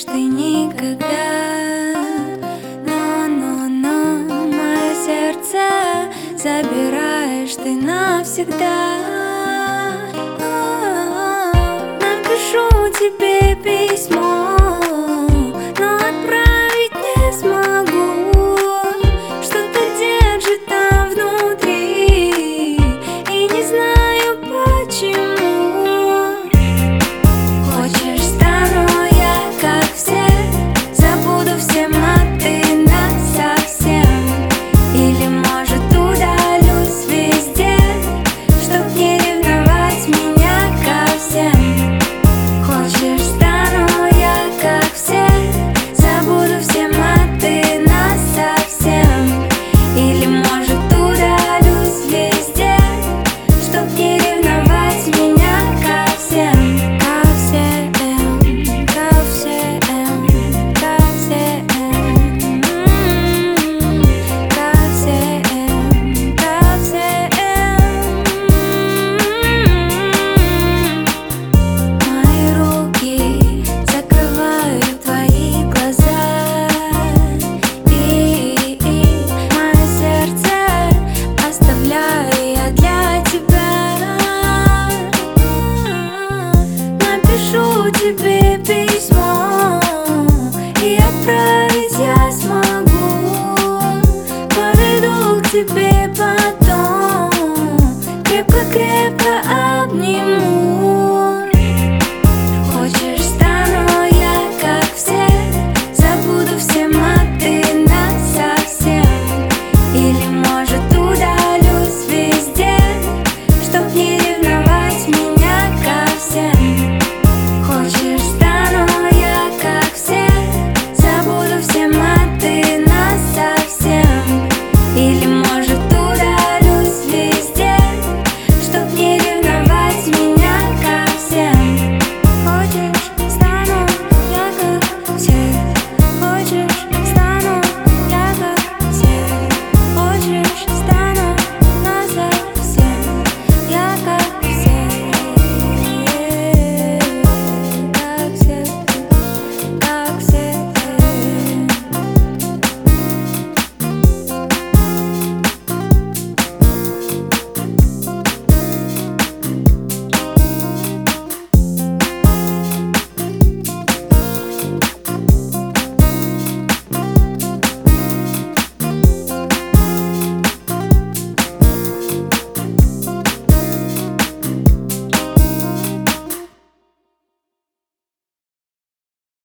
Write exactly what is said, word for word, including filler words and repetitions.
забудешь ты никогда. Но, но, но мое сердце забираешь ты навсегда. Напишу тебе письмо, но отправить не смогу. Что-то держит там внутри, и не знаю почему. Хочешь, стану я как все, забуду все маты насовсем. Или может удалюсь везде, чтоб не ревновать меня ко всем. Хочешь, стану я как все, забуду все маты насовсем. Или может удалюсь везде, чтоб не ревновать меня ко всем. Ко всем, ко всем, ко всем, ко всем, ко всем. Мои руки закрывают твои глаза, и, и мое сердце оставляю я для тебя. Напишу тебе письмо и отправлю